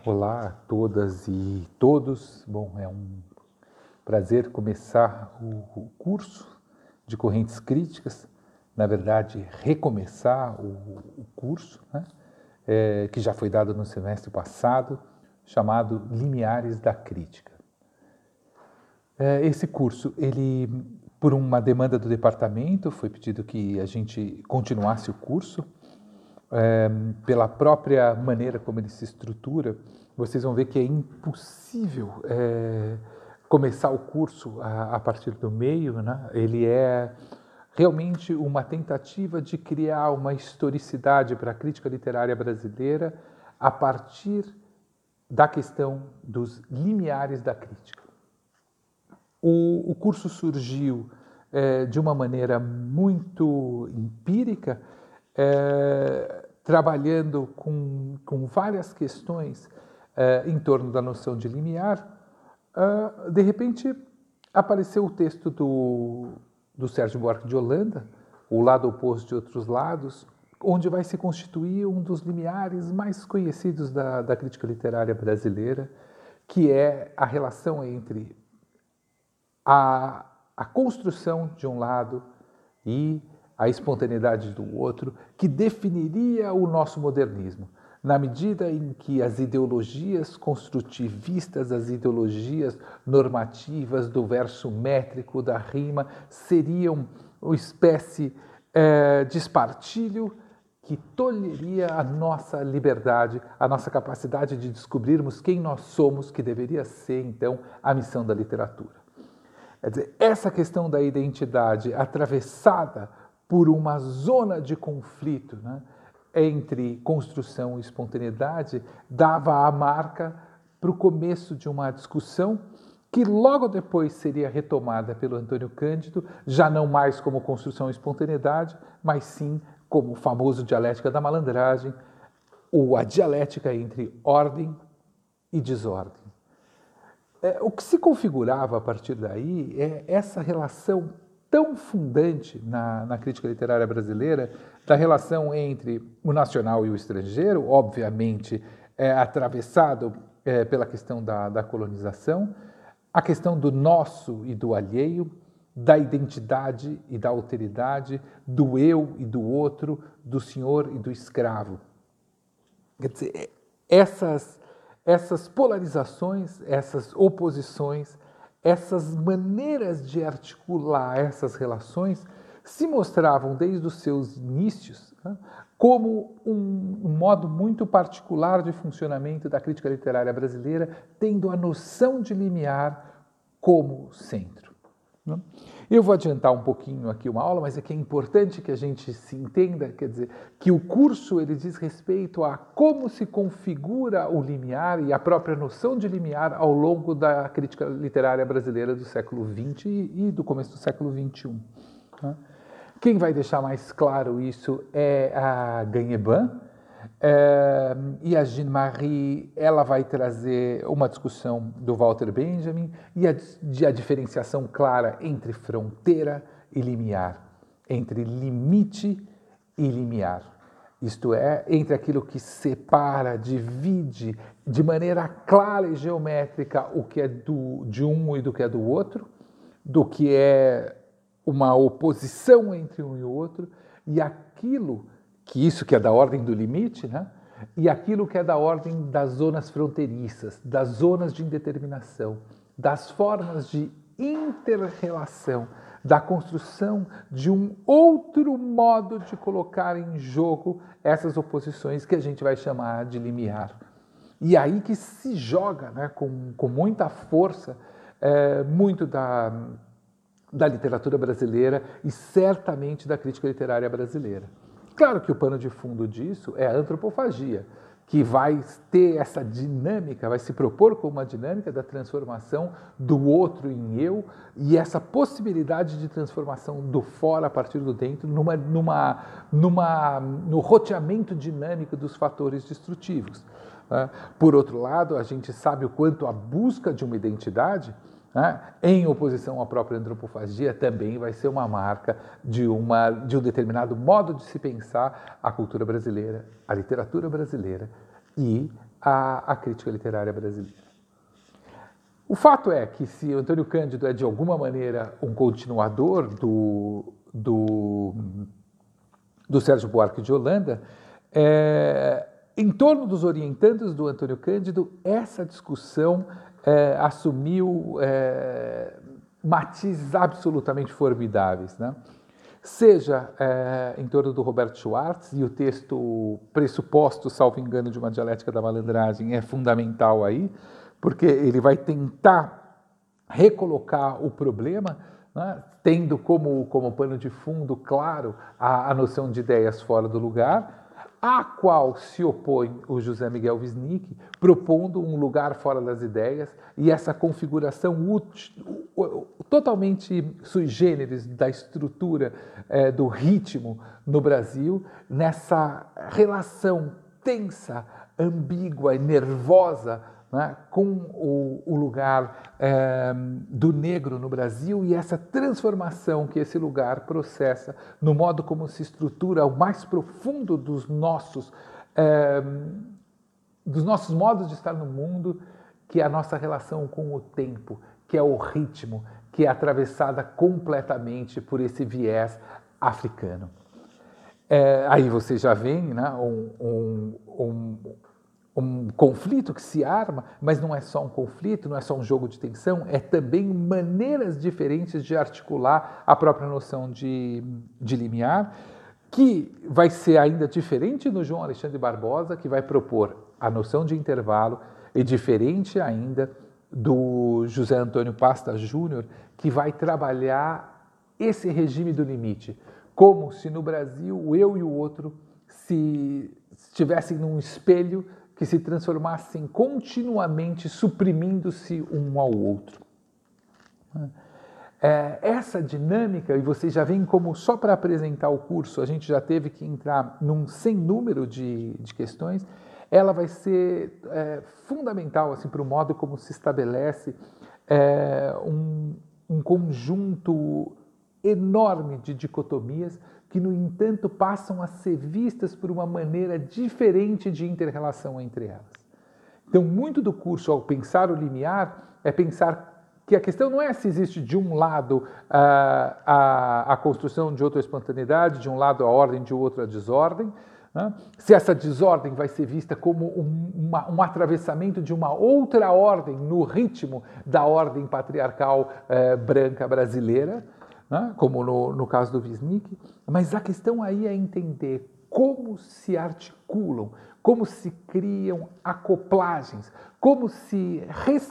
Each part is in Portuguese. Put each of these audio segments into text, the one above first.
Olá a todas e todos. Bom, é um prazer começar o curso de Correntes Críticas, na verdade, recomeçar o curso, né, que já foi dado no semestre passado, chamado Limiares da Crítica. Esse curso, ele, por uma demanda do departamento, foi pedido que a gente continuasse o curso. Pela própria maneira como ele se estrutura, vocês vão ver que é impossível começar o curso a partir do meio, né? Ele é realmente uma tentativa de criar uma historicidade para a crítica literária brasileira a partir da questão dos limiares da crítica. O curso surgiu de uma maneira muito empírica, trabalhando com várias questões em torno da noção de limiar. De repente, apareceu o texto do Sérgio Buarque de Holanda, O Lado Oposto de Outros Lados, onde vai se constituir um dos limiares mais conhecidos da crítica literária brasileira, que é a relação entre a construção de um lado e a espontaneidade do outro, que definiria o nosso modernismo, na medida em que as ideologias construtivistas, as ideologias normativas do verso métrico, da rima, seriam uma espécie de espartilho que tolheria a nossa liberdade, a nossa capacidade de descobrirmos quem nós somos, que deveria ser, então, a missão da literatura. Quer dizer, essa questão da identidade atravessada por uma zona de conflito, né, entre construção e espontaneidade, dava a marca para o começo de uma discussão que logo depois seria retomada pelo Antônio Cândido, já não mais como construção e espontaneidade, mas sim como o famoso dialética da malandragem, ou a dialética entre ordem e desordem. O que se configurava a partir daí é essa relação tão fundante na crítica literária brasileira, da relação entre o nacional e o estrangeiro, obviamente atravessado pela questão da colonização, a questão do nosso e do alheio, da identidade e da alteridade, do eu e do outro, do senhor e do escravo. Quer dizer, essas polarizações, essas oposições, essas maneiras de articular essas relações se mostravam desde os seus inícios, né, como um modo muito particular de funcionamento da crítica literária brasileira, tendo a noção de limiar como centro. Né? Eu vou adiantar um pouquinho aqui uma aula, mas é que é importante que a gente se entenda, quer dizer, que o curso ele diz respeito a como se configura o limiar e a própria noção de limiar ao longo da crítica literária brasileira do século XX e do começo do século XXI. Né? Quem vai deixar mais claro isso é a Gagneban, e a Jean-Marie ela vai trazer uma discussão do Walter Benjamin e a diferenciação clara entre fronteira e limiar, entre limite e limiar. Isto é, entre aquilo que separa, divide de maneira clara e geométrica o que é de um e do que é do outro, do que é uma oposição entre um e o outro, e aquilo que isso que é da ordem do limite, né? E aquilo que é da ordem das zonas fronteiriças, das zonas de indeterminação, das formas de inter-relação, da construção de um outro modo de colocar em jogo essas oposições que a gente vai chamar de limiar. E aí que se joga, né, com muita força, muito da literatura brasileira e certamente da crítica literária brasileira. Claro que o pano de fundo disso é a antropofagia, que vai ter essa dinâmica, vai se propor como uma dinâmica da transformação do outro em eu e essa possibilidade de transformação do fora a partir do dentro no roteamento dinâmico dos fatores destrutivos. Por outro lado, a gente sabe o quanto a busca de uma identidade, em oposição à própria antropofagia, também vai ser uma marca de um determinado modo de se pensar a cultura brasileira, a literatura brasileira e a crítica literária brasileira. O fato é que se Antônio Cândido é, de alguma maneira, um continuador do Sérgio Buarque de Holanda, em torno dos orientandos do Antônio Cândido, essa discussão assumiu matizes absolutamente formidáveis, né? Seja em torno do Roberto Schwartz, e o texto Pressuposto, salvo engano, de uma dialética da malandragem é fundamental aí, porque ele vai tentar recolocar o problema, né, tendo como pano de fundo, claro, a noção de ideias fora do lugar, a qual se opõe o José Miguel Wisnik, propondo um lugar fora das ideias, e essa configuração totalmente sui generis da estrutura do ritmo no Brasil, nessa relação tensa, ambígua e nervosa, né, com o lugar do negro no Brasil, e essa transformação que esse lugar processa no modo como se estrutura o mais profundo dos nossos modos de estar no mundo, que é a nossa relação com o tempo, que é o ritmo, que é atravessada completamente por esse viés africano. Aí você já vê, né, um conflito que se arma, mas não é só um conflito, não é só um jogo de tensão, é também maneiras diferentes de articular a própria noção de limiar, que vai ser ainda diferente no João Alexandre Barbosa, que vai propor a noção de intervalo, e diferente ainda do José Antônio Pasta Júnior, que vai trabalhar esse regime do limite, como se no Brasil o eu e o outro se estivessem num espelho que se transformassem continuamente suprimindo-se um ao outro. Essa dinâmica, e vocês já veem como, só para apresentar o curso, a gente já teve que entrar num sem número de questões, ela vai ser fundamental assim, para o modo como se estabelece um conjunto enorme de dicotomias que, no entanto, passam a ser vistas por uma maneira diferente de inter-relação entre elas. Então, muito do curso, ao pensar o limiar, é pensar que a questão não é se existe de um lado a construção de outra espontaneidade, de um lado a ordem, de outro a desordem, né? Se essa desordem vai ser vista como um atravessamento de uma outra ordem no ritmo da ordem patriarcal branca brasileira, né? Como no caso do Wisnik, mas a questão aí é entender como se articulam, como se criam acoplagens, como se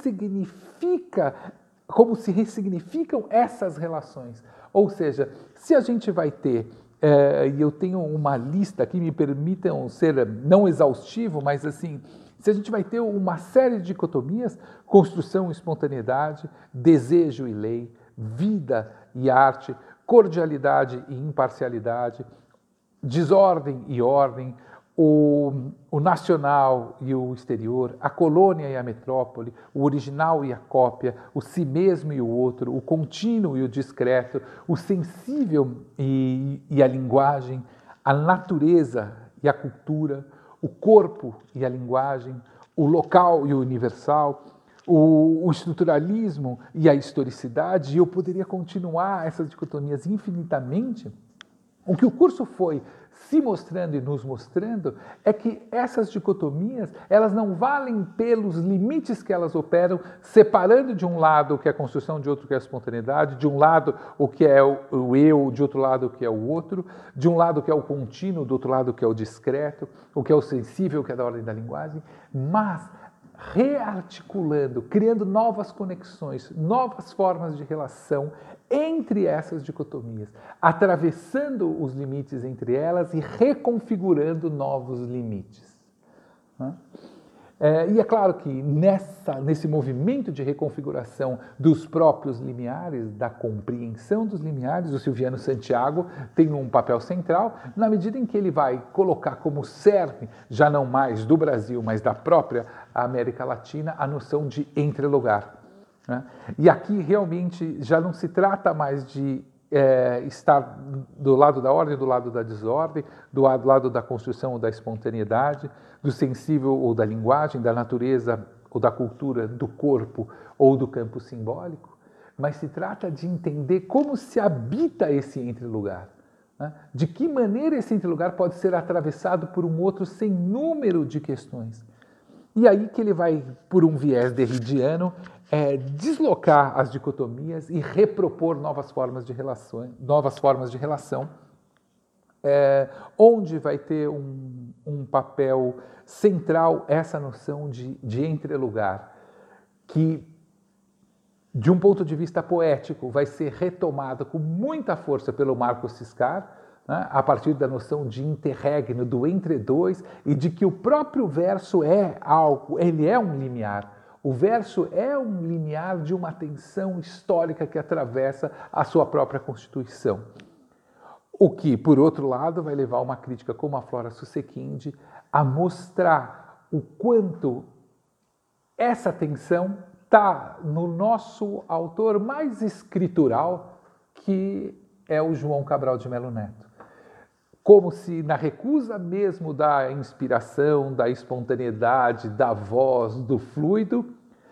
ressignificam essas relações. Ou seja, se a gente vai ter, e eu tenho uma lista que me permitam ser não exaustivo, mas assim, se a gente vai ter uma série de dicotomias, construção e espontaneidade, desejo e lei, vida e arte, cordialidade e imparcialidade, desordem e ordem, o nacional e o exterior, a colônia e a metrópole, o original e a cópia, o si mesmo e o outro, o contínuo e o discreto, o sensível e a linguagem, a natureza e a cultura, o corpo e a linguagem, o local e o universal, o estruturalismo e a historicidade, e eu poderia continuar essas dicotomias infinitamente. O que o curso foi se mostrando e nos mostrando é que essas dicotomias, elas não valem pelos limites que elas operam, separando de um lado o que é a construção, de outro o que é a espontaneidade, de um lado o que é o eu, de outro lado o que é o outro, de um lado o que é o contínuo, do outro lado o que é o discreto, o que é o sensível, o que é da ordem da linguagem, mas rearticulando, criando novas conexões, novas formas de relação entre essas dicotomias, atravessando os limites entre elas e reconfigurando novos limites. E é claro que nesse movimento de reconfiguração dos próprios limiares, da compreensão dos limiares, o Silviano Santiago tem um papel central, na medida em que ele vai colocar como cerne, já não mais do Brasil, mas da própria América Latina, a noção de entrelugar. E aqui realmente já não se trata mais de estar do lado da ordem, do lado da desordem, do lado da construção ou da espontaneidade, do sensível ou da linguagem, da natureza ou da cultura, do corpo ou do campo simbólico, mas se trata de entender como se habita esse entrelugar, né? De que maneira esse entrelugar pode ser atravessado por um outro sem número de questões. E aí que ele vai, por um viés derridiano, deslocar as dicotomias e repropor novas formas de relação, onde vai ter um papel central essa noção de entrelugar, que, de um ponto de vista poético, vai ser retomada com muita força pelo Marco Ciscar, né, a partir da noção de interregno, do entre dois, e de que o próprio verso é algo, ele é um limiar. O verso é um limiar de uma tensão histórica que atravessa a sua própria constituição. O que, por outro lado, vai levar uma crítica como a Flora Susequinde a mostrar o quanto essa tensão está no nosso autor mais escritural, que é o João Cabral de Melo Neto. Como se na recusa mesmo da inspiração, da espontaneidade, da voz, do fluido,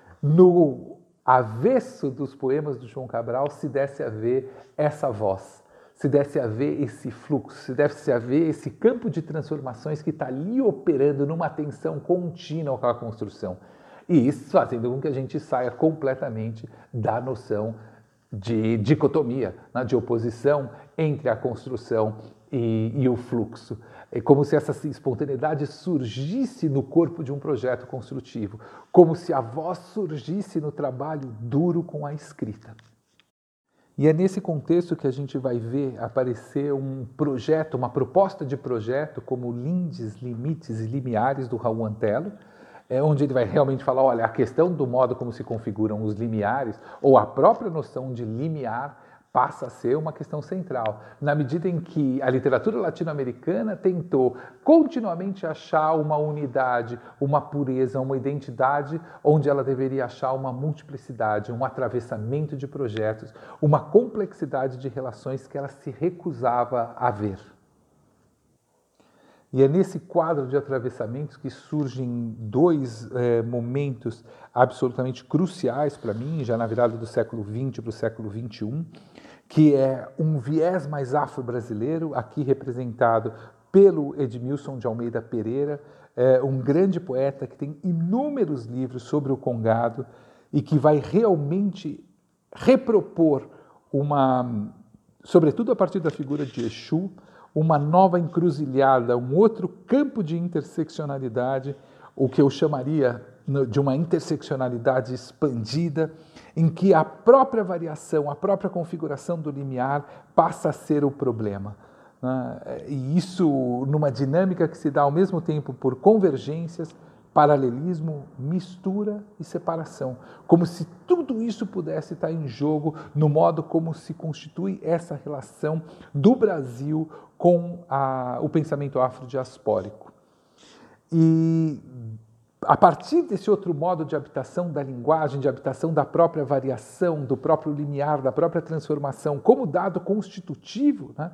no avesso dos poemas do João Cabral se desse a ver essa voz, se desse a ver esse fluxo, se desse a ver esse campo de transformações que está ali operando numa tensão contínua com a construção. E isso fazendo com que a gente saia completamente da noção de dicotomia, né, de oposição entre a construção e o fluxo. É como se essa espontaneidade surgisse no corpo de um projeto construtivo, como se a voz surgisse no trabalho duro com a escrita. E é nesse contexto que a gente vai ver aparecer um projeto, uma proposta de projeto como Lindes, Limites e Limiares, do Raul Antelo, onde ele vai realmente falar, olha, a questão do modo como se configuram os limiares, ou a própria noção de limiar, passa a ser uma questão central, na medida em que a literatura latino-americana tentou continuamente achar uma unidade, uma pureza, uma identidade, onde ela deveria achar uma multiplicidade, um atravessamento de projetos, uma complexidade de relações que ela se recusava a ver. E é nesse quadro de atravessamentos que surgem dois momentos absolutamente cruciais para mim, já na virada do século XX para o século XXI, que é um viés mais afro-brasileiro, aqui representado pelo Edmilson de Almeida Pereira, um grande poeta que tem inúmeros livros sobre o Congado e que vai realmente repropor sobretudo a partir da figura de Exu, uma nova encruzilhada, um outro campo de interseccionalidade, o que eu chamaria de uma interseccionalidade expandida, em que a própria variação, a própria configuração do limiar passa a ser o problema. E isso numa dinâmica que se dá ao mesmo tempo por convergências, paralelismo, mistura e separação, como se tudo isso pudesse estar em jogo no modo como se constitui essa relação do Brasil com o pensamento afrodiaspórico. E a partir desse outro modo de habitação da linguagem, de habitação da própria variação, do próprio limiar, da própria transformação, como dado constitutivo, né,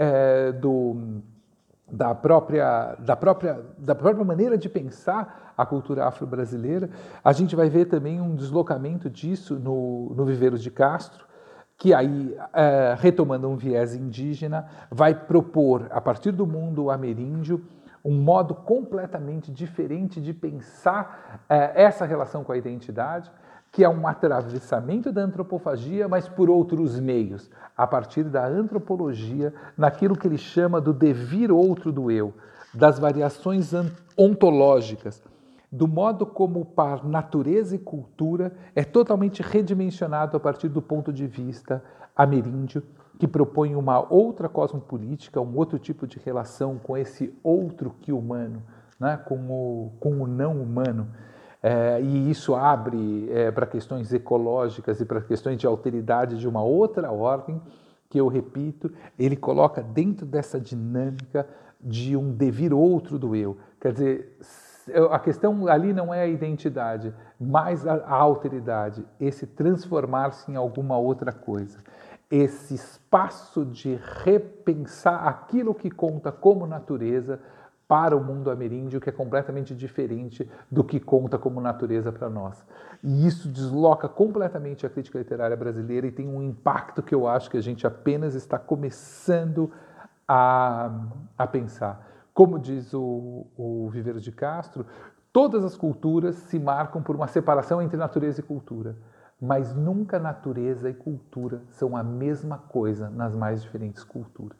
da própria maneira de pensar a cultura afro-brasileira, a gente vai ver também um deslocamento disso no Viveiros de Castro, que aí, retomando um viés indígena, vai propor, a partir do mundo ameríndio, um modo completamente diferente de pensar essa relação com a identidade, que é um atravessamento da antropofagia, mas por outros meios, a partir da antropologia, naquilo que ele chama do devir outro do eu, das variações ontológicas, do modo como par natureza e cultura é totalmente redimensionado a partir do ponto de vista ameríndio, que propõe uma outra cosmopolítica, um outro tipo de relação com esse outro que humano, né, com o não humano. E isso abre para questões ecológicas e para questões de alteridade de uma outra ordem, que eu repito, ele coloca dentro dessa dinâmica de um devir outro do eu. Quer dizer, a questão ali não é a identidade, mas a alteridade, esse transformar-se em alguma outra coisa. esse espaço de repensar aquilo que conta como natureza para o mundo ameríndio, que é completamente diferente do que conta como natureza para nós. E isso desloca completamente a crítica literária brasileira e tem um impacto que eu acho que a gente apenas está começando a pensar. Como diz o Viveiro de Castro, todas as culturas se marcam por uma separação entre natureza e cultura, mas nunca natureza e cultura são a mesma coisa nas mais diferentes culturas.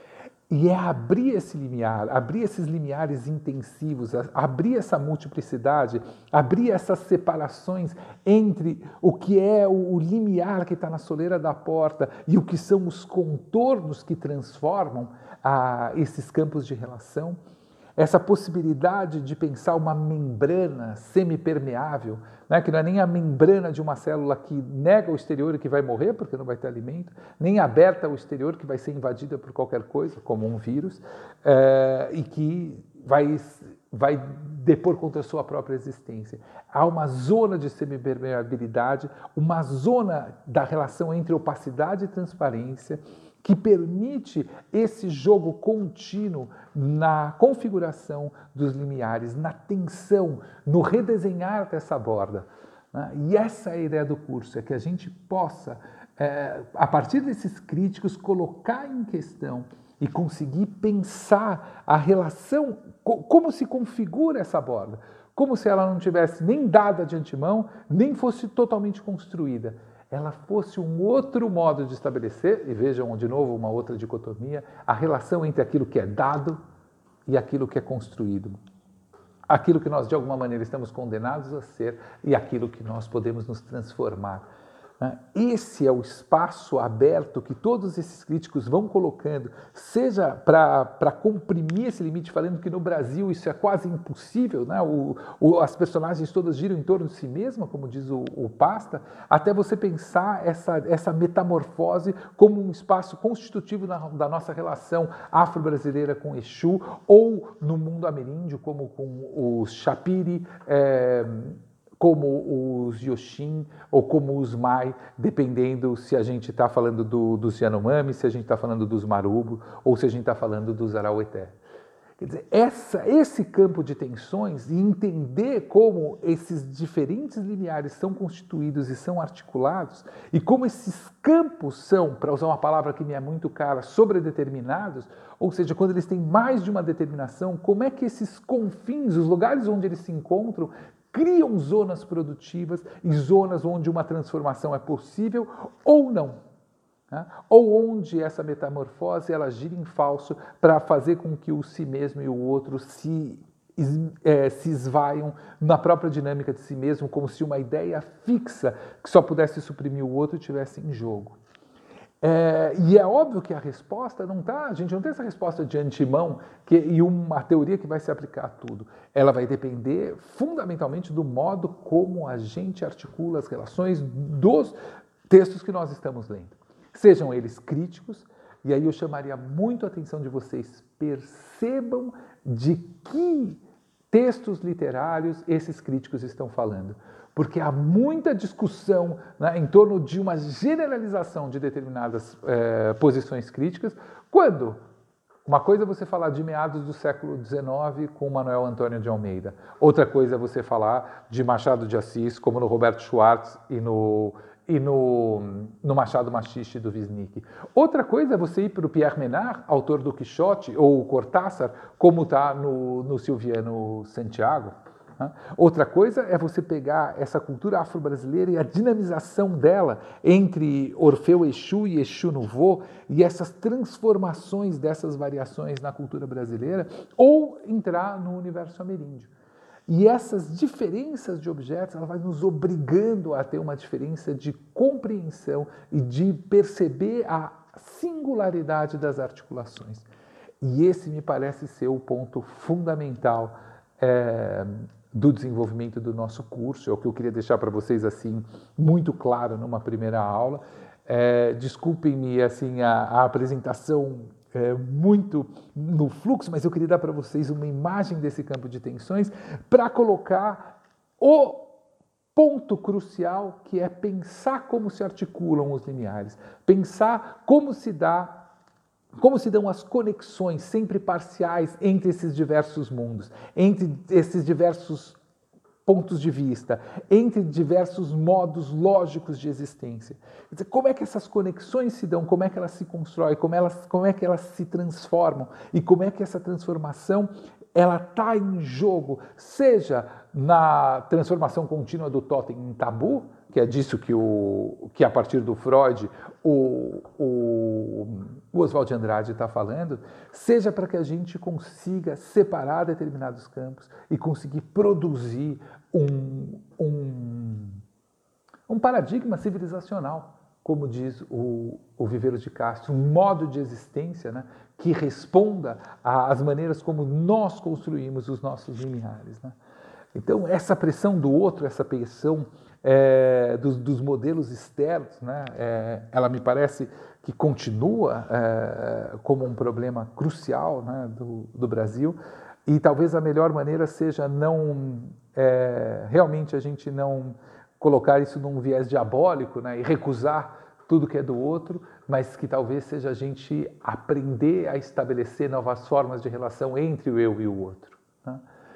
E é abrir esse limiar, abrir esses limiares intensivos, abrir essa multiplicidade, abrir essas separações entre o que é o limiar que está na soleira da porta e o que são os contornos que transformam esses campos de relação. Essa possibilidade de pensar uma membrana semipermeável, né, que não é nem a membrana de uma célula que nega o exterior e que vai morrer porque não vai ter alimento, nem aberta ao exterior que vai ser invadida por qualquer coisa, como um vírus, e que vai depor contra a sua própria existência. Há uma zona de semipermeabilidade, uma zona da relação entre opacidade e transparência, que permite esse jogo contínuo na configuração dos limiares, na tensão, no redesenhar dessa borda. E essa é a ideia do curso, é que a gente possa, a partir desses críticos, colocar em questão e conseguir pensar a relação, como se configura essa borda, como se ela não tivesse nem dada de antemão, nem fosse totalmente construída. Ela fosse um outro modo de estabelecer, e vejam de novo uma outra dicotomia, a relação entre aquilo que é dado e aquilo que é construído. Aquilo que nós de alguma maneira estamos condenados a ser e aquilo que nós podemos nos transformar. Esse é o espaço aberto que todos esses críticos vão colocando, seja para comprimir esse limite, falando que no Brasil isso é quase impossível, né? As personagens todas giram em torno de si mesma, como diz o Pasta, até você pensar essa metamorfose como um espaço constitutivo da nossa relação afro-brasileira com Exu, ou no mundo ameríndio, como com os Chapiri, como os Yoshin ou como os Mai, dependendo se a gente está falando dos Yanomami, se a gente está falando dos Marubo ou se a gente está falando dos Araueté. Quer dizer, esse campo de tensões e entender como esses diferentes limiares são constituídos e são articulados e como esses campos são, para usar uma palavra que me é muito cara, sobredeterminados, ou seja, quando eles têm mais de uma determinação, como é que esses confins, os lugares onde eles se encontram, criam zonas produtivas e zonas onde uma transformação é possível ou não. Né? Ou onde essa metamorfose ela gira em falso para fazer com que o si mesmo e o outro se esvaiam na própria dinâmica de si mesmo, como se uma ideia fixa que só pudesse suprimir o outro estivesse em jogo. E é óbvio que a resposta não está, a gente não tem essa resposta de antemão e uma teoria que vai se aplicar a tudo. Ela vai depender fundamentalmente do modo como a gente articula as relações dos textos que nós estamos lendo. Sejam eles críticos, e aí eu chamaria muito a atenção de vocês, percebam de que textos literários esses críticos estão falando. Porque há muita discussão, né, em torno de uma generalização de determinadas posições críticas, quando uma coisa é você falar de meados do século XIX com Manuel Antônio de Almeida, outra coisa é você falar de Machado de Assis, como no Roberto Schwartz e no Machado Machixe do Wisnik. Outra coisa é você ir para o Pierre Menard, autor do Quixote, ou o Cortázar, como está no Silviano Santiago. Outra coisa é você pegar essa cultura afro-brasileira e a dinamização dela entre Orfeu Exu e Exu Nouveau e essas transformações dessas variações na cultura brasileira, ou entrar no universo ameríndio. E essas diferenças de objetos, ela vai nos obrigando a ter uma diferença de compreensão e de perceber a singularidade das articulações. E esse me parece ser o ponto fundamental do desenvolvimento do nosso curso, é o que eu queria deixar para vocês assim muito claro numa primeira aula. Desculpem-me assim a apresentação muito no fluxo, mas eu queria dar para vocês uma imagem desse campo de tensões para colocar ponto crucial, que é pensar como se articulam os limiares, pensar como se dão as conexões sempre parciais entre esses diversos mundos, entre esses diversos pontos de vista, entre diversos modos lógicos de existência. Quer dizer, como é que essas conexões se dão, como é que elas se constroem, como é que elas se transformam e como é que essa transformação ela está em jogo, seja na transformação contínua do totem em tabu, que é disso que a partir do Freud o Oswald de Andrade está falando, seja para que a gente consiga separar determinados campos e conseguir produzir um paradigma civilizacional, como diz o Viveiros de Castro, um modo de existência, né, que responda às maneiras como nós construímos os nossos limiares. Né? Então, essa pressão do outro, essa pressão dos modelos externos, né, ela me parece que continua como um problema crucial, né, do Brasil, e talvez a melhor maneira seja realmente a gente não colocar isso num viés diabólico, né, e recusar tudo que é do outro, mas que talvez seja a gente aprender a estabelecer novas formas de relação entre o eu e o outro. Né?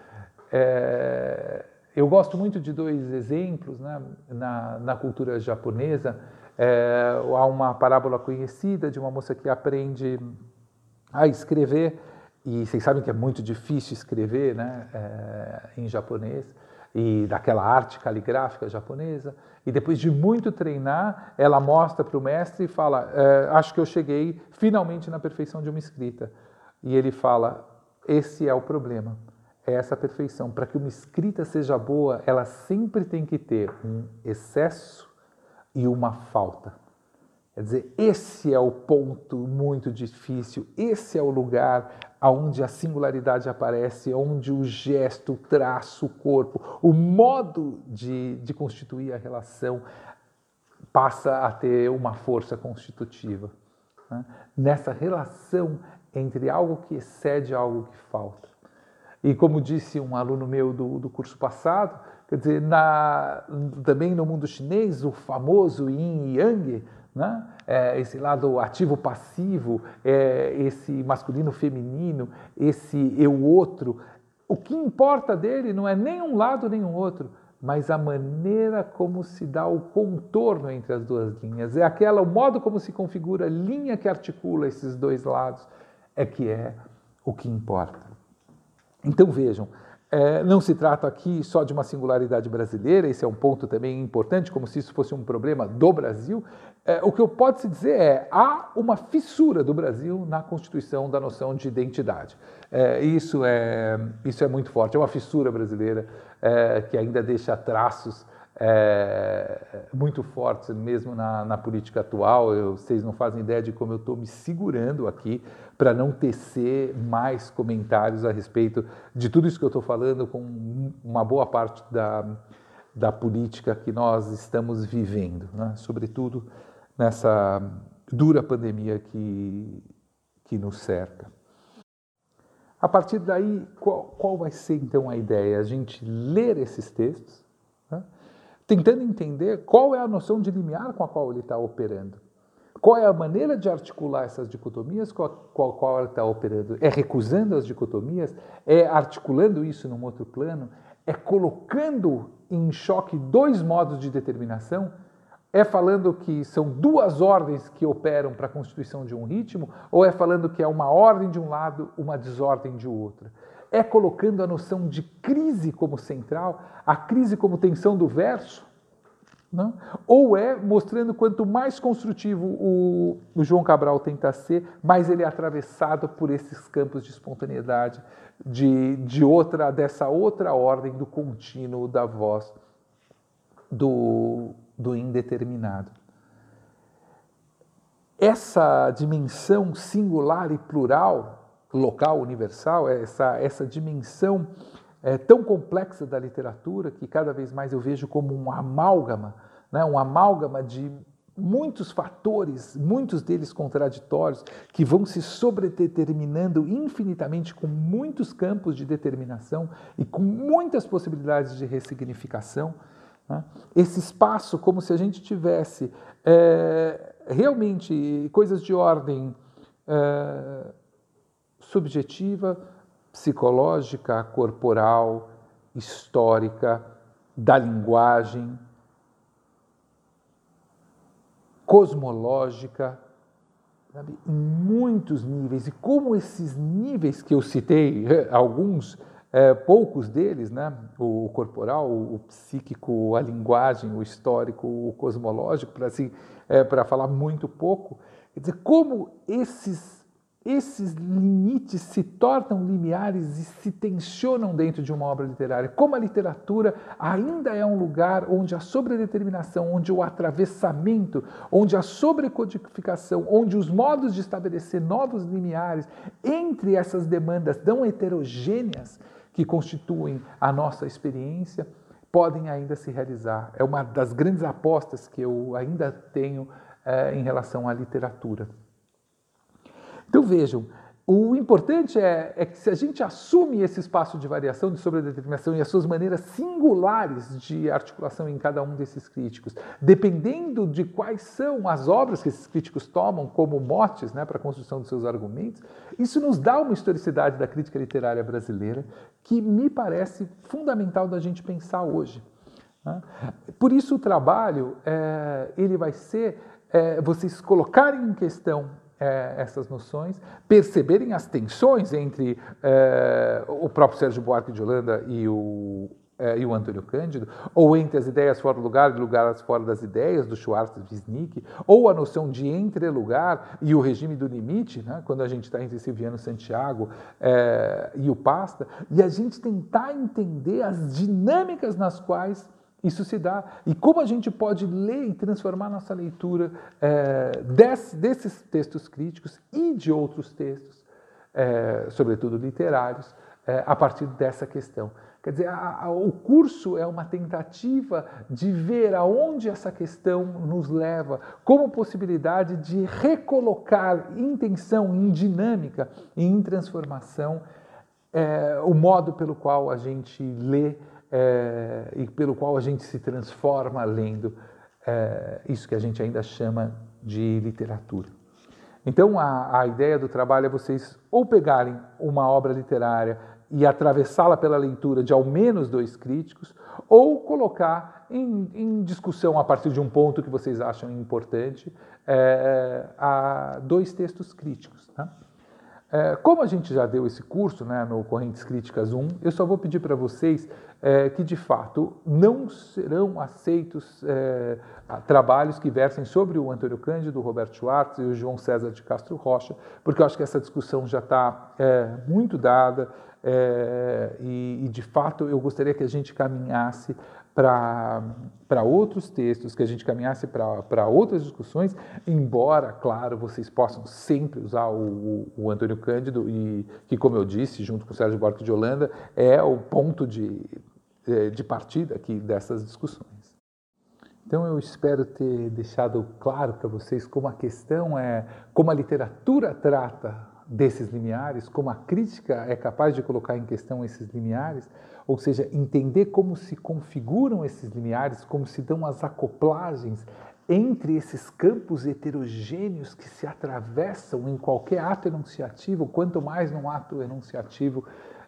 Eu gosto muito de dois exemplos, né, na cultura japonesa. Há uma parábola conhecida de uma moça que aprende a escrever, e vocês sabem que é muito difícil escrever, né, em japonês, e daquela arte caligráfica japonesa, e depois de muito treinar, ela mostra para o mestre e fala, acho que eu cheguei finalmente na perfeição de uma escrita. E ele fala, esse é o problema, é essa perfeição. Para que uma escrita seja boa, ela sempre tem que ter um excesso e uma falta. Quer dizer, esse é o ponto muito difícil, esse é o lugar onde a singularidade aparece, onde o gesto, o traço, o corpo, o modo de constituir a relação passa a ter uma força constitutiva. Né? Nessa relação entre algo que excede e algo que falta. E como disse um aluno meu do curso passado, quer dizer, também no mundo chinês, o famoso yin e yang, né? Esse lado ativo-passivo, esse masculino-feminino, esse eu-outro. O que importa dele não é nem um lado nem um outro, mas a maneira como se dá o contorno entre as duas linhas. O modo como se configura a linha que articula esses dois lados que é o que importa. Então vejam, não se trata aqui só de uma singularidade brasileira, esse é um ponto também importante, como se isso fosse um problema do Brasil. O que pode-se dizer há uma fissura do Brasil na constituição da noção de identidade. Isso é muito forte, é uma fissura brasileira que ainda deixa traços muito fortes, mesmo na política atual. Vocês não fazem ideia de como eu estou me segurando aqui para não tecer mais comentários a respeito de tudo isso que eu estou falando com uma boa parte da política que nós estamos vivendo, né? Sobretudo nessa dura pandemia que nos cerca. A partir daí, qual vai ser então a ideia? A gente ler esses textos, né? Tentando entender qual é a noção de limiar com a qual ele está operando. Qual é a maneira de articular essas dicotomias com a qual ele está operando? É recusando as dicotomias? É articulando isso num outro plano? É colocando em choque dois modos de determinação? É falando que são duas ordens que operam para a constituição de um ritmo? Ou é falando que é uma ordem de um lado, uma desordem de outro? É colocando a noção de crise como central, a crise como tensão do verso? Não? Ou é mostrando quanto mais construtivo o João Cabral tenta ser, mais ele é atravessado por esses campos de espontaneidade, dessa outra ordem do contínuo da voz, do indeterminado. Essa dimensão singular e plural, local, universal, essa dimensão tão complexa da literatura que cada vez mais eu vejo como um amálgama, né? Um amálgama de muitos fatores, muitos deles contraditórios, que vão se sobredeterminando infinitamente com muitos campos de determinação e com muitas possibilidades de ressignificação. né? Esse espaço como se a gente tivesse realmente coisas de ordem subjetiva, psicológica, corporal, histórica, da linguagem, cosmológica, sabe? Em muitos níveis. E como esses níveis que eu citei, alguns, poucos deles, né? O corporal, o psíquico, a linguagem, o histórico, o cosmológico, para falar muito pouco, quer dizer, como esses limites se tornam limiares e se tensionam dentro de uma obra literária. Como a literatura ainda é um lugar onde a sobredeterminação, onde o atravessamento, onde a sobrecodificação, onde os modos de estabelecer novos limiares entre essas demandas tão heterogêneas que constituem a nossa experiência, podem ainda se realizar. É uma das grandes apostas que eu ainda tenho em relação à literatura. Então vejam, o importante é que se a gente assume esse espaço de variação, de sobredeterminação e as suas maneiras singulares de articulação em cada um desses críticos, dependendo de quais são as obras que esses críticos tomam como motes, né, para a construção dos seus argumentos, isso nos dá uma historicidade da crítica literária brasileira que me parece fundamental da gente pensar hoje. Né? Por isso o trabalho ele vai ser vocês colocarem em questão essas noções, perceberem as tensões entre o próprio Sérgio Buarque de Holanda e o Antônio Cândido, ou entre as ideias fora do lugar e lugares fora das ideias, do Schwartz e Wisnicki, ou a noção de entrelugar e o regime do limite, né, quando a gente está entre Silviano Santiago e o Pasta, e a gente tentar entender as dinâmicas nas quais isso se dá. E como a gente pode ler e transformar nossa leitura desses textos críticos e de outros textos, sobretudo literários, a partir dessa questão. Quer dizer, o curso é uma tentativa de ver aonde essa questão nos leva, como possibilidade de recolocar em tensão, em dinâmica e em transformação o modo pelo qual a gente lê e pelo qual a gente se transforma lendo isso que a gente ainda chama de literatura. Então, a ideia do trabalho é vocês ou pegarem uma obra literária e atravessá-la pela leitura de ao menos 2 críticos, ou colocar em discussão, a partir de um ponto que vocês acham importante, 2 textos críticos. Tá? Como a gente já deu esse curso, né, no Correntes Críticas 1, eu só vou pedir para vocês que, de fato, não serão aceitos trabalhos que versem sobre o Antônio Cândido, o Roberto Schwartz e o João César de Castro Rocha, porque eu acho que essa discussão já está muito dada e, de fato, eu gostaria que a gente caminhasse para outros textos, que a gente caminhasse para outras discussões, embora, claro, vocês possam sempre usar o Antônio Cândido, e que, como eu disse, junto com o Sérgio Buarque de Holanda, é o ponto de partida aqui dessas discussões. Então, eu espero ter deixado claro para vocês como a questão como a literatura trata desses limiares, como a crítica é capaz de colocar em questão esses limiares, ou seja, entender como se configuram esses limiares, como se dão as acoplagens entre esses campos heterogêneos que se atravessam em qualquer ato enunciativo, quanto mais num ato enunciativo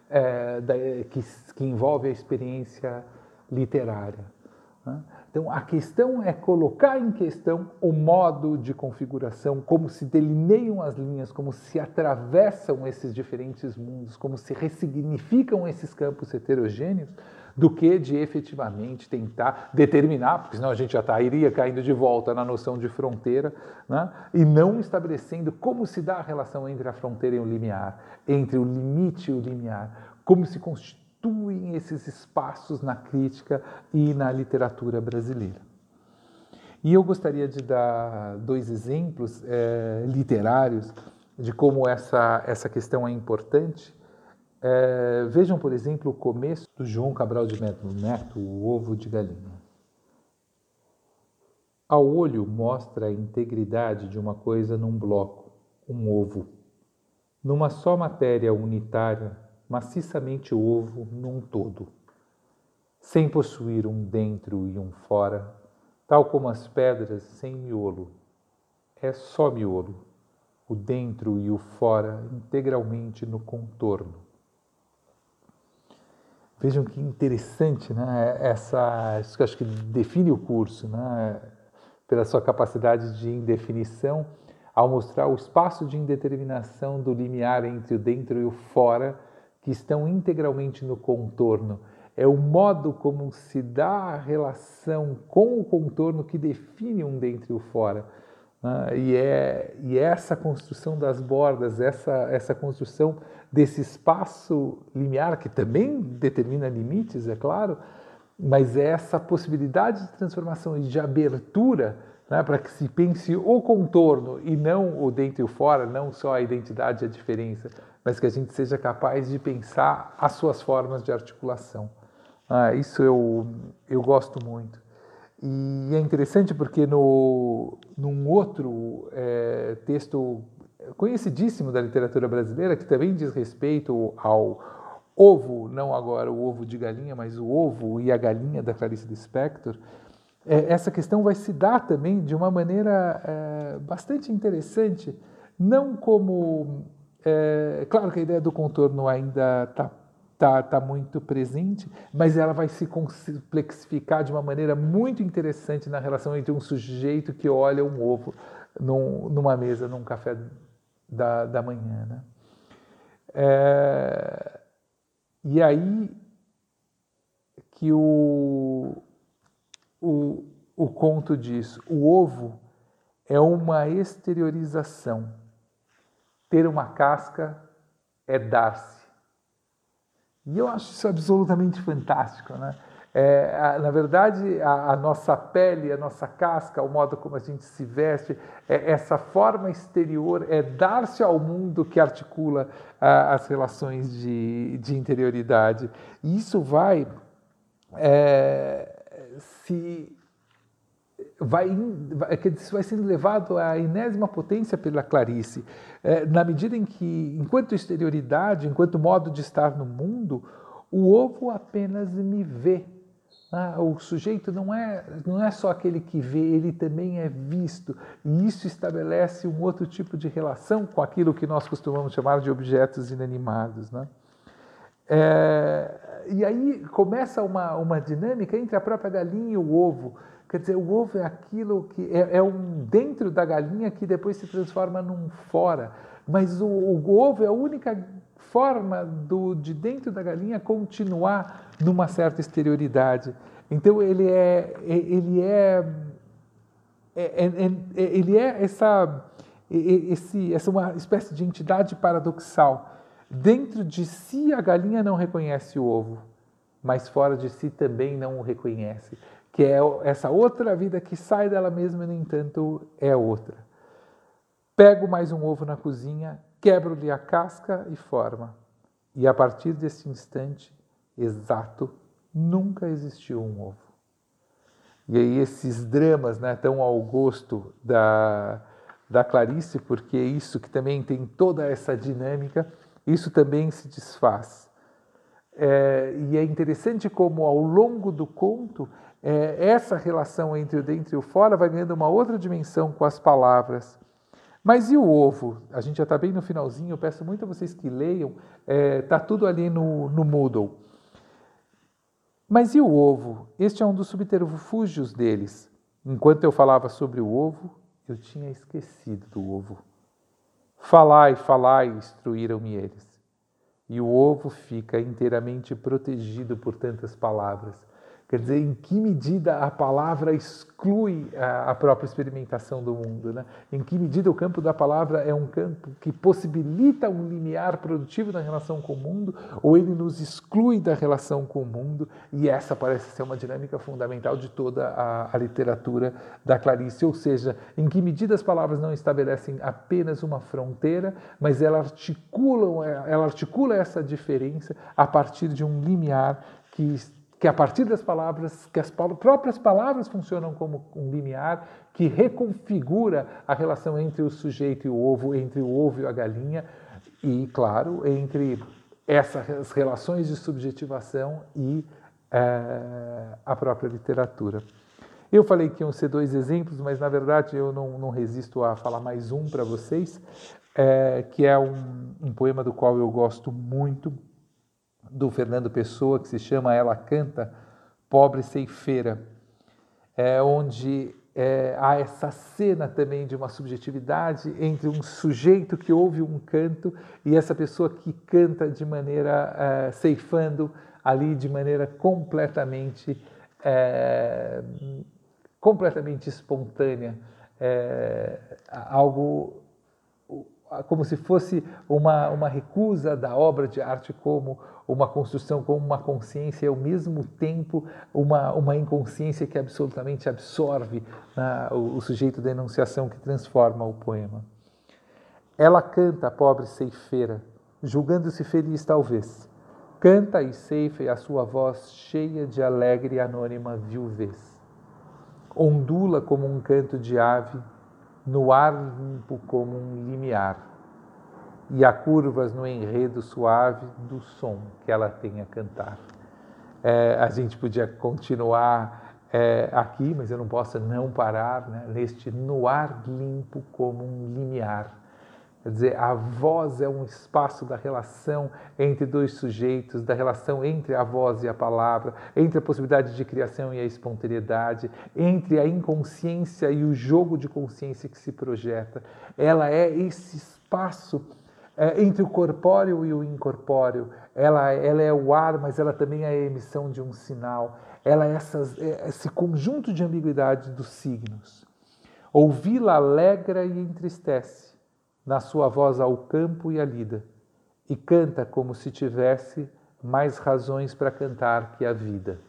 que envolve a experiência literária. Né? Então, a questão é colocar em questão o modo de configuração, como se delineiam as linhas, como se atravessam esses diferentes mundos, como se ressignificam esses campos heterogêneos, do que de efetivamente tentar determinar, porque senão a gente já iria caindo de volta na noção de fronteira, né? E não estabelecendo como se dá a relação entre a fronteira e o limiar, entre o limite e o limiar, como se constituem esses espaços na crítica e na literatura brasileira. E eu gostaria de dar 2 exemplos literários de como essa questão é importante. Vejam, por exemplo, o começo do João Cabral de Melo Neto, O Ovo de Galinha. Ao olho mostra a integridade de uma coisa num bloco, um ovo. Numa só matéria unitária, maciçamente ovo num todo. sem possuir um dentro e um fora, tal como as pedras sem miolo. É só miolo, o dentro e o fora integralmente no contorno. Vejam que interessante, né? Isso que eu acho que define o curso, né? Pela sua capacidade de indefinição, ao mostrar o espaço de indeterminação do limiar entre o dentro e o fora, que estão integralmente no contorno. É o modo como se dá a relação com o contorno que define um dentro e o fora. E é essa construção das bordas, essa construção desse espaço limiar, que também determina limites, é claro, mas é essa possibilidade de transformação e de abertura, né, para que se pense o contorno e não o dentro e o fora, não só a identidade e a diferença, mas que a gente seja capaz de pensar as suas formas de articulação. Isso eu gosto muito. E é interessante porque num outro texto conhecidíssimo da literatura brasileira, que também diz respeito ao ovo, não agora o ovo de galinha, mas o ovo e a galinha da Clarice Lispector, essa questão vai se dar também de uma maneira bastante interessante, não como... claro que a ideia do contorno ainda está muito presente, mas ela vai se complexificar de uma maneira muito interessante na relação entre um sujeito que olha um ovo numa mesa, num café da manhã, né? E aí que o conto diz: o ovo é uma exteriorização. Ter uma casca é dar-se. E eu acho isso absolutamente fantástico, né? Na verdade, a nossa pele, a nossa casca, o modo como a gente se veste, essa forma exterior é dar-se ao mundo que articula as relações de interioridade. E isso vai sendo levado à enésima potência pela Clarice, na medida em que, enquanto exterioridade, enquanto modo de estar no mundo, o ovo apenas me vê. O sujeito não é só aquele que vê, ele também é visto, e isso estabelece um outro tipo de relação com aquilo que nós costumamos chamar de objetos inanimados, né? E aí começa uma dinâmica entre a própria galinha e o ovo. Quer dizer, o ovo é aquilo que é um dentro da galinha que depois se transforma num fora. Mas o ovo é a única forma de dentro da galinha continuar numa certa exterioridade. Então ele é uma espécie de entidade paradoxal. Dentro de si a galinha não reconhece o ovo, mas fora de si também não o reconhece, que é essa outra vida que sai dela mesma e, no entanto, é outra. Pego mais um ovo na cozinha, quebro-lhe a casca e forma. E a partir desse instante exato, nunca existiu um ovo. E aí esses dramas, né, estão ao gosto da Clarice, porque é isso que também tem toda essa dinâmica, isso também se desfaz. E é interessante como, ao longo do conto, essa relação entre o dentro e o fora vai ganhando uma outra dimensão com as palavras. Mas e o ovo? A gente já está bem no finalzinho, eu peço muito a vocês que leiam, está tudo ali no Moodle. Mas e o ovo? Este é um dos subterfúgios deles. Enquanto eu falava sobre o ovo, eu tinha esquecido do ovo. Falai, instruíram-me eles. E o ovo fica inteiramente protegido por tantas palavras. Quer dizer, em que medida a palavra exclui a própria experimentação do mundo, né? Em que medida o campo da palavra é um campo que possibilita um limiar produtivo na relação com o mundo, ou ele nos exclui da relação com o mundo, e essa parece ser uma dinâmica fundamental de toda a literatura da Clarice, ou seja, em que medida as palavras não estabelecem apenas uma fronteira, mas ela articula essa diferença a partir de um limiar que a partir das palavras, que as próprias palavras funcionam como um limiar que reconfigura a relação entre o sujeito e o ovo, entre o ovo e a galinha, e, claro, entre essas relações de subjetivação e a própria literatura. Eu falei que iam ser 2 exemplos, mas na verdade eu não resisto a falar mais um para vocês, que é um poema do qual eu gosto muito, do Fernando Pessoa, que se chama Ela Canta, Pobre Ceifeira, onde há essa cena também de uma subjetividade entre um sujeito que ouve um canto e essa pessoa que canta de maneira, ceifando ali de maneira completamente espontânea, algo como se fosse uma recusa da obra de arte como uma construção, como uma consciência e ao mesmo tempo uma inconsciência que absolutamente absorve o sujeito da enunciação que transforma o poema. Ela canta, a pobre ceifeira, julgando-se feliz talvez. Canta e ceifa e a sua voz cheia de alegre e anônima viuvez. Ondula como um canto de ave, no ar limpo como um limiar, e há curvas no enredo suave do som que ela tem a cantar. A gente podia continuar aqui, mas eu não posso não parar, né, neste no ar limpo como um limiar. Quer dizer, a voz é um espaço da relação entre 2 sujeitos, da relação entre a voz e a palavra, entre a possibilidade de criação e a espontaneidade, entre a inconsciência e o jogo de consciência que se projeta. Ela é esse espaço entre o corpóreo e o incorpóreo. Ela é o ar, mas ela também é a emissão de um sinal. Ela é esse conjunto de ambiguidade dos signos. Ouvi-la alegra e entristece. Na sua voz ao campo e à lida, e canta como se tivesse mais razões para cantar que a vida.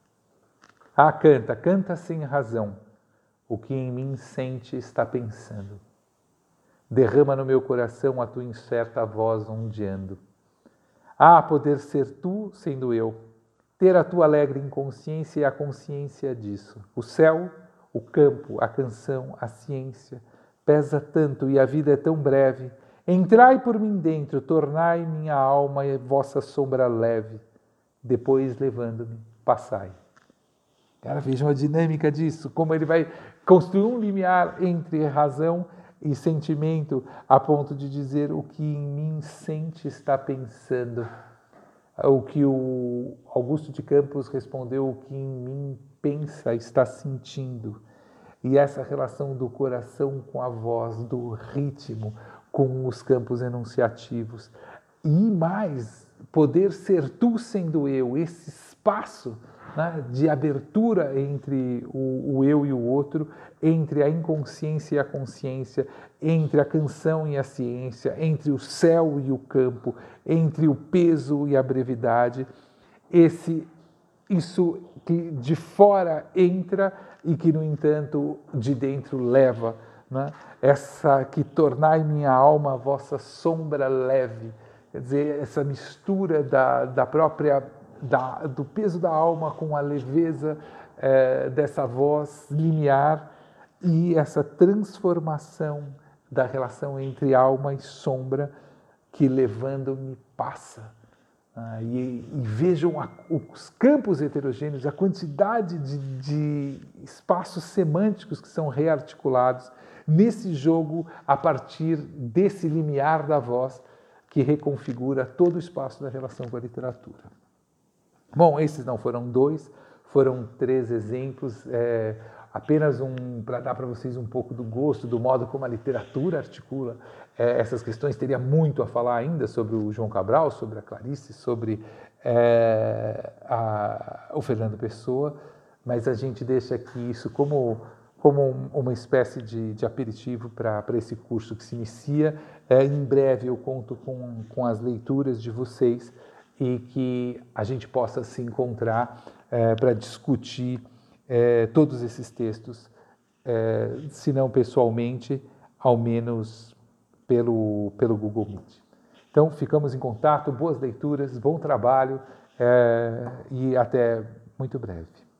Canta, canta sem razão, o que em mim sente está pensando. Derrama no meu coração a tua incerta voz ondeando. Poder ser tu sendo eu, ter a tua alegre inconsciência e a consciência disso. O céu, o campo, a canção, a ciência, pesa tanto e a vida é tão breve. Entrai por mim dentro, tornai minha alma e vossa sombra leve. Depois, levando-me, passai. Cara, vejam a dinâmica disso, como ele vai construir um limiar entre razão e sentimento, a ponto de dizer o que em mim sente está pensando. O que o Augusto de Campos respondeu, o que em mim pensa está sentindo. E essa relação do coração com a voz, do ritmo, com os campos enunciativos. E mais, poder ser tu sendo eu, esse espaço, né, de abertura entre o eu e o outro, entre a inconsciência e a consciência, entre a canção e a ciência, entre o céu e o campo, entre o peso e a brevidade. Isso que de fora entra e que, no entanto, de dentro leva, né? Essa que tornai minha alma a vossa sombra leve, quer dizer, essa mistura do peso da alma com a leveza dessa voz limiar e essa transformação da relação entre alma e sombra que, levando-me, passa. E vejam os campos heterogêneos, a quantidade de espaços semânticos que são rearticulados nesse jogo a partir desse limiar da voz que reconfigura todo o espaço da relação com a literatura. Bom, esses não foram 2, foram 3 exemplos, apenas para dar para vocês um pouco do gosto, do modo como a literatura articula essas questões. Teria muito a falar ainda sobre o João Cabral, sobre a Clarice, sobre o Fernando Pessoa, mas a gente deixa aqui isso como uma espécie de aperitivo para esse curso que se inicia. Em breve eu conto com as leituras de vocês e que a gente possa se encontrar para discutir todos esses textos, se não pessoalmente, ao menos pelo Google Meet. Então, ficamos em contato, boas leituras, bom trabalho e até muito breve.